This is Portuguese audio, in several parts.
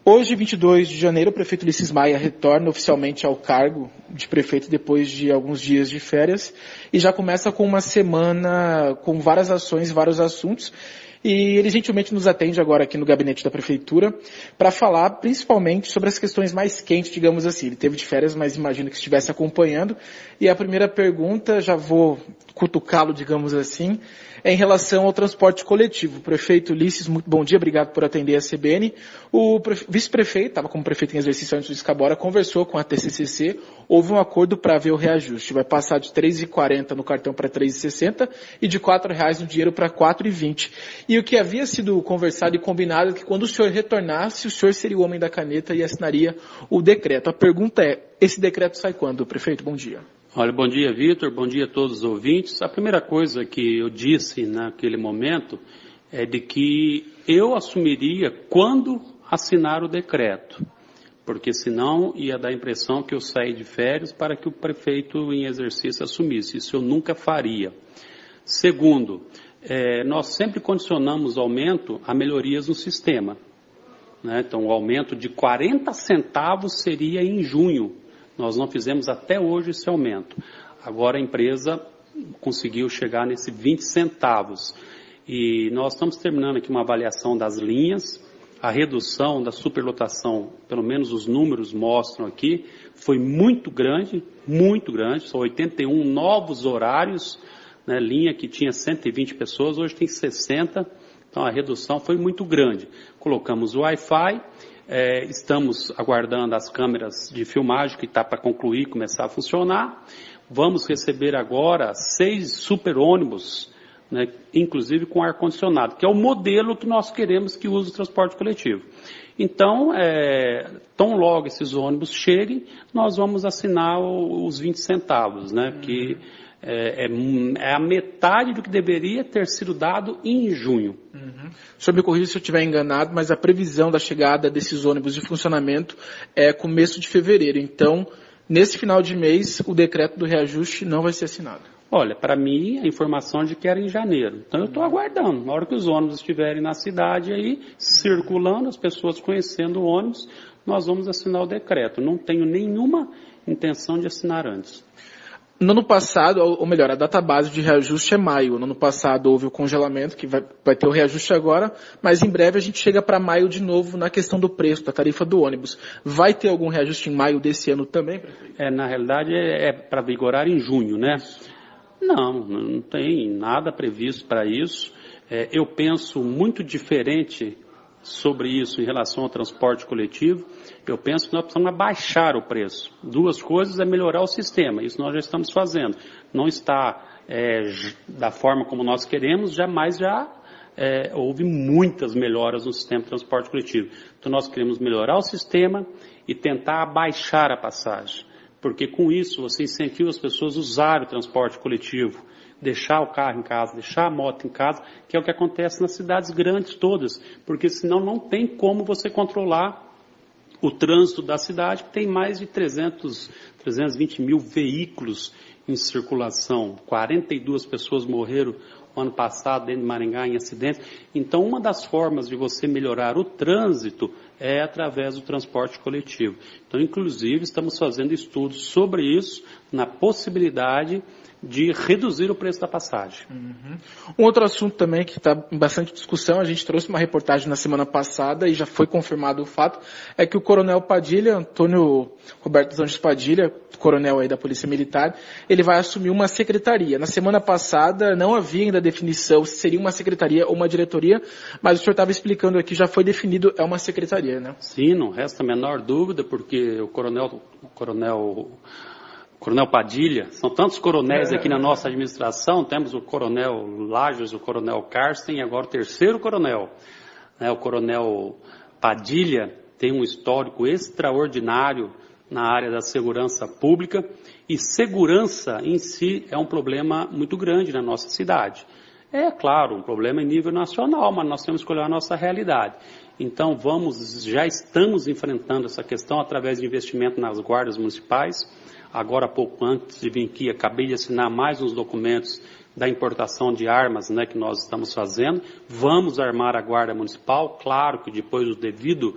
Hoje, 22 de janeiro, o prefeito Ulisses Maia retorna oficialmente ao cargo de prefeito depois de alguns dias de férias e já começa com uma semana com várias ações, vários assuntos. E ele gentilmente nos atende agora aqui no gabinete da prefeitura para falar principalmente sobre as questões mais quentes, digamos assim. Ele teve de férias, mas imagino que estivesse acompanhando. E a primeira pergunta, já vou cutucá-lo, digamos assim, é em relação ao transporte coletivo. Prefeito Ulisses, muito bom dia, obrigado por atender a CBN. O vice-prefeito, estava como prefeito em exercício antes do Escabora, conversou com a TCCC, houve um acordo para ver o reajuste. Vai passar de R$ 3,40 no cartão para R$ 3,60 e de R$ 4,00 no dinheiro para R$ 4,20. E o que havia sido conversado e combinado é que quando o senhor retornasse, o senhor seria o homem da caneta e assinaria o decreto. A pergunta é, esse decreto sai quando, prefeito? Bom dia. Olha, bom dia, Vitor, bom dia a todos os ouvintes. A primeira coisa que eu disse naquele momento é de que eu assumiria quando assinar o decreto, porque senão ia dar a impressão que eu saí de férias para que o prefeito em exercício assumisse. Isso eu nunca faria. Segundo, nós sempre condicionamos o aumento a melhorias no sistema, né? Então, o aumento de 40 centavos seria em junho. Nós não fizemos até hoje esse aumento. Agora a empresa conseguiu chegar nesse 20 centavos. E nós estamos terminando aqui uma avaliação das linhas. A redução da superlotação, pelo menos os números mostram aqui, foi muito grande. São 81 novos horários, né? Linha que tinha 120 pessoas, hoje tem 60. Então a redução foi muito grande. Colocamos o Wi-Fi. Estamos aguardando as câmeras de filmagem que está para concluir, começar a funcionar. Vamos receber agora 6 super ônibus, né, inclusive com ar-condicionado, que é o modelo que nós queremos que use o transporte coletivo. Então, tão logo esses ônibus cheguem, nós vamos assinar os 20 centavos, né, que é a metade do que deveria ter sido dado em junho. O senhor me corrija se eu estiver enganado, mas a previsão da chegada desses ônibus de funcionamento é começo de fevereiro. Então, nesse final de mês, o decreto do reajuste não vai ser assinado. Olha, para mim, a informação é de que era em janeiro. Então, eu estou aguardando. Na hora que os ônibus estiverem na cidade aí, circulando, as pessoas conhecendo o ônibus, nós vamos assinar o decreto. Não tenho nenhuma intenção de assinar antes. No ano passado, ou melhor, a data base de reajuste é maio. No ano passado houve o congelamento, que vai ter o reajuste agora, mas em breve a gente chega para maio de novo na questão do preço, da tarifa do ônibus. Vai ter algum reajuste em maio desse ano também, prefeito? Na realidade é para vigorar em junho, né? Não tem nada previsto para isso. Eu penso muito diferente sobre isso em relação ao transporte coletivo. Eu penso que nós precisamos abaixar o preço. Duas coisas é melhorar o sistema, isso nós já estamos fazendo. Não está da forma como nós queremos, mas já houve muitas melhoras no sistema de transporte coletivo. Então nós queremos melhorar o sistema e tentar abaixar a passagem. Porque com isso você incentiva as pessoas a usarem o transporte coletivo, deixar o carro em casa, deixar a moto em casa, que é o que acontece nas cidades grandes todas, porque senão não tem como você controlar o trânsito da cidade, que tem mais de 320 mil veículos em circulação, 42 pessoas morreram no ano passado dentro de Maringá em acidentes. Então, uma das formas de você melhorar o trânsito é através do transporte coletivo. Então, inclusive, estamos fazendo estudos sobre isso, na possibilidade de reduzir o preço da passagem. Um outro assunto também que está em bastante discussão, a gente trouxe uma reportagem na semana passada e já foi confirmado o fato, é que o coronel Padilha, Antônio Roberto dos Anjos Padilha, coronel aí da Polícia Militar, ele vai assumir uma secretaria. Na semana passada não havia ainda definição se seria uma secretaria ou uma diretoria, mas o senhor estava explicando aqui, já foi definido, é uma secretaria, né? Sim, não resta a menor dúvida, porque o coronel Padilha, são tantos coronéis aqui na nossa administração, temos o coronel Lages, o coronel Carsten e agora o terceiro coronel. O coronel Padilha tem um histórico extraordinário na área da segurança pública e segurança em si é um problema muito grande na nossa cidade. É claro, um problema em nível nacional, mas nós temos que olhar a nossa realidade. Então já estamos enfrentando essa questão através de investimento nas guardas municipais. Agora, pouco antes de vir aqui, acabei de assinar mais uns documentos da importação de armas, né, que nós estamos fazendo. Vamos armar a Guarda Municipal, claro que depois do devido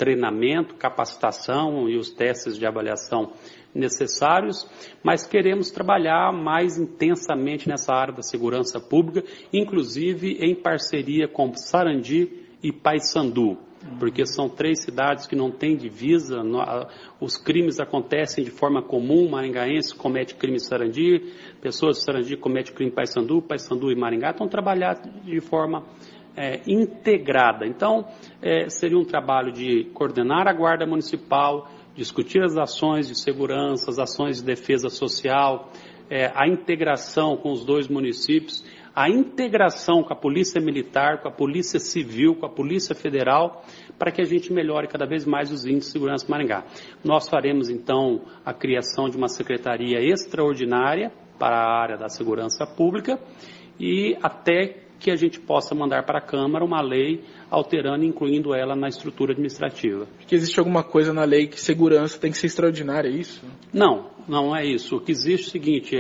treinamento, capacitação e os testes de avaliação necessários, mas queremos trabalhar mais intensamente nessa área da segurança pública, inclusive em parceria com Sarandi e Paysandu, porque são 3 cidades que não têm divisa, os crimes acontecem de forma comum, maringaense comete crime em Sarandi, pessoas de Sarandi cometem crime em Paysandu, Paysandu e Maringá estão trabalhando de forma integrada. Então, seria um trabalho de coordenar a Guarda Municipal, discutir as ações de segurança, as ações de defesa social, a integração com os 2 municípios, a integração com a Polícia Militar, com a Polícia Civil, com a Polícia Federal, para que a gente melhore cada vez mais os índices de segurança em Maringá. Nós faremos, então, a criação de uma secretaria extraordinária para a área da segurança pública e até que a gente possa mandar para a Câmara uma lei alterando e incluindo ela na estrutura administrativa. Porque existe alguma coisa na lei que segurança tem que ser extraordinária, é isso? Não é isso. O que existe é o seguinte,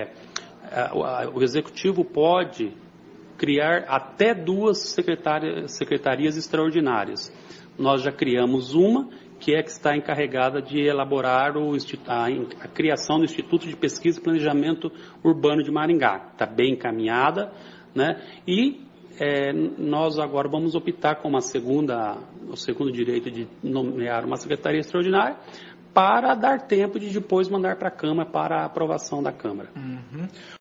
o Executivo pode criar até 2 secretarias extraordinárias. Nós já criamos uma, que está encarregada de elaborar a criação do Instituto de Pesquisa e Planejamento Urbano de Maringá. Está bem encaminhada, né? E nós agora vamos optar com o segundo direito de nomear uma secretaria extraordinária para dar tempo de depois mandar para a Câmara para a aprovação da Câmara.